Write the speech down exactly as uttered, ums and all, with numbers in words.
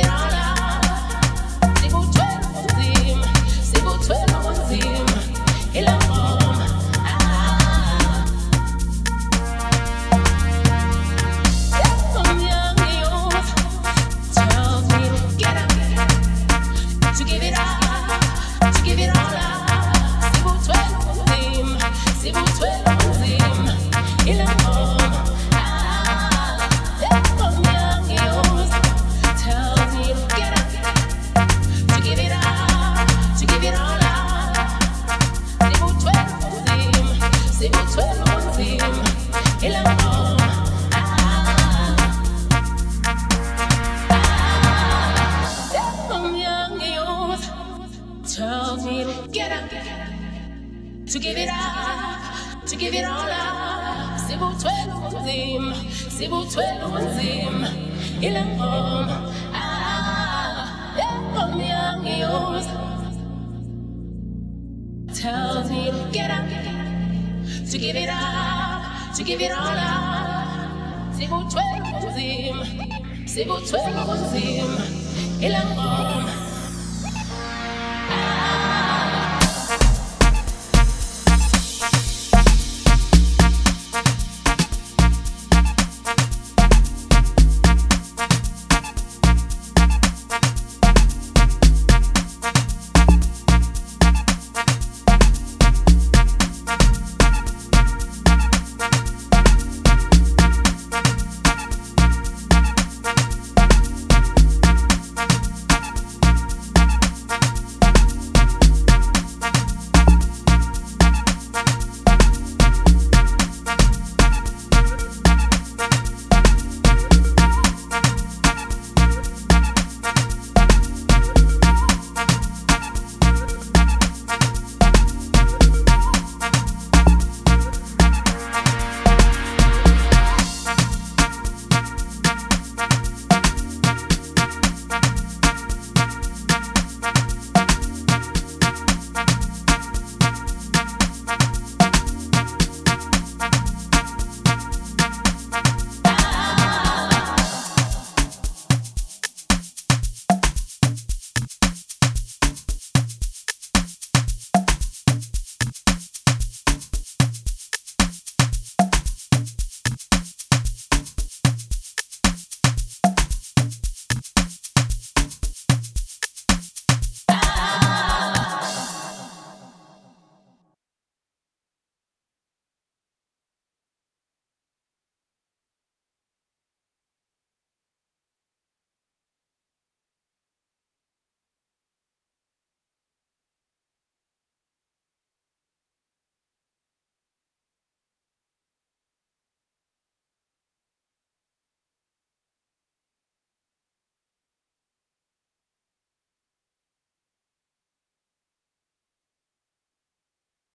it all up. Sibutwelo bunzima, sibutwelo bunzima, ila ngoma. Ah, I'm young and yours, tells me to get up, to give it up, to give it all up. Sibutwelo bunzima, sibutwelo bunzima, ila ngoma. Tells me to get up, to give it up, to give it all up. Sibutwelo bunzima, sibutwelo bunzima, ila ngoma. Ah, yeah, I'm young and yours. Tells me to get up, to give it up, to give it all up. Sibutwelo bunzima, sibutwelo bunzima, ila ngoma.